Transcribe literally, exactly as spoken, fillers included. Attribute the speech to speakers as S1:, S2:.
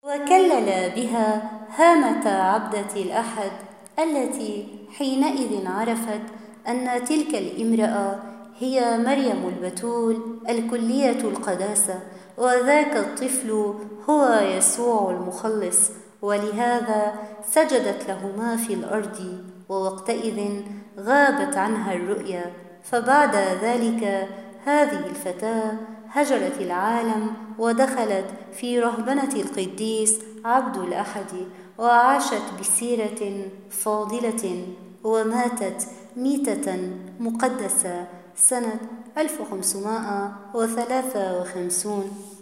S1: وكلل بها هامة عبدة الأحد التي حينئذ عرفت أن تلك الامرأة هي مريم البتول الكلية القداسة، وذاك الطفل هو يسوع المخلص، ولهذا سجدت لهما في الأرض، ووقتئذ غابت عنها الرؤيا. فبعد ذلك هذه الفتاة هجرت العالم ودخلت في رهبنة القديس عبد الأحد، وعاشت بسيرة فاضلة، وماتت ميتة مقدسة سنة ألف وخمسمائة وثلاثة وخمسين.